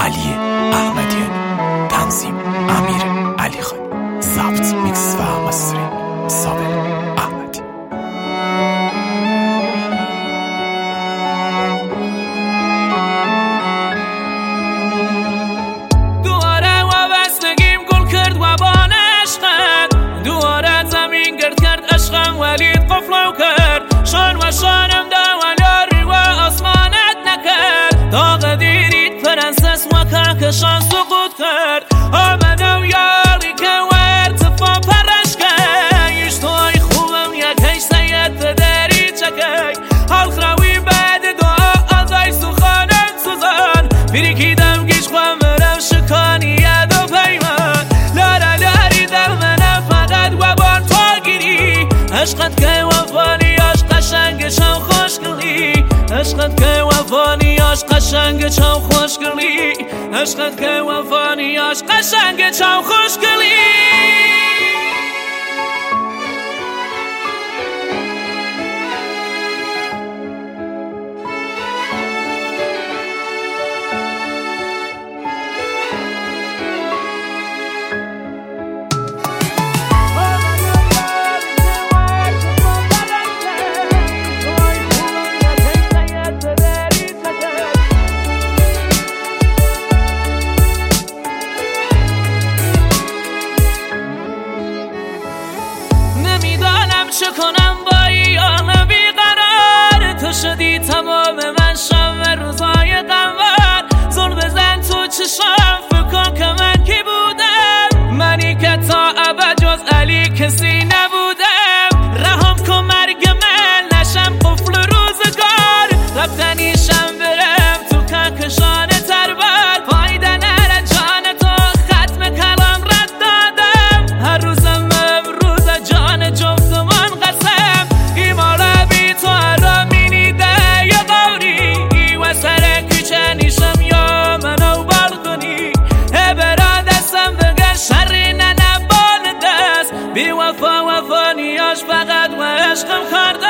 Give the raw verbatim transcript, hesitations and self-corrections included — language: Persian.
علی احمدیانی، تنظیم امیر علی خانی، ضبط میکس و مسترینگ صابر احمدی. دواره و بستگیم گل کرد و بان عشقت، دواره زمین گرد کرد عشقم ولید قفلو کرد، شان و شانم دوالاری و آسمانت نکرد، داغ دیرید پرنسس و کهکشان سقوط کرد، آمدم یاری که و ارتفاع پرش کرد، ایش توی خوبم یکیش سید داری چکی، حال خراوی بعد دعا آزای سخانم سوزان، بریکیدم گیش خوام مرم شکانی ید و پیمان، لارا لاری در منم فقط و بان تو گیری، عشقت که وفانیاش قشنگ چون خوشگلی، عشقت که وفانیاش قشنگ چون خوشگلی، عشقت که وفانیاش قشنگ چون خوشگلی. نمیدانم چه کنم با ایام بیقرار، تو شدی تمام من شب روزای غمبار، زل بزن تو چشم فکر کن که من کی بودم، منی که تا ابد جز علی کسی نبودم، رحم کن مرگ من نشم قفل روزگار، رفتنیشم برم تو کهکشان تربار، فایده نره جان تو ختم کلام رد دادم، هر روزم امروز جان جفتمان قسم، ایمالا بی تو ارامینی ده یا قوری، و سر کوچه نیشم یا منو بالکنی، برا دستم بگن شری ننبال دست، بی وفا وفانیاش فقط و عشقم کرده.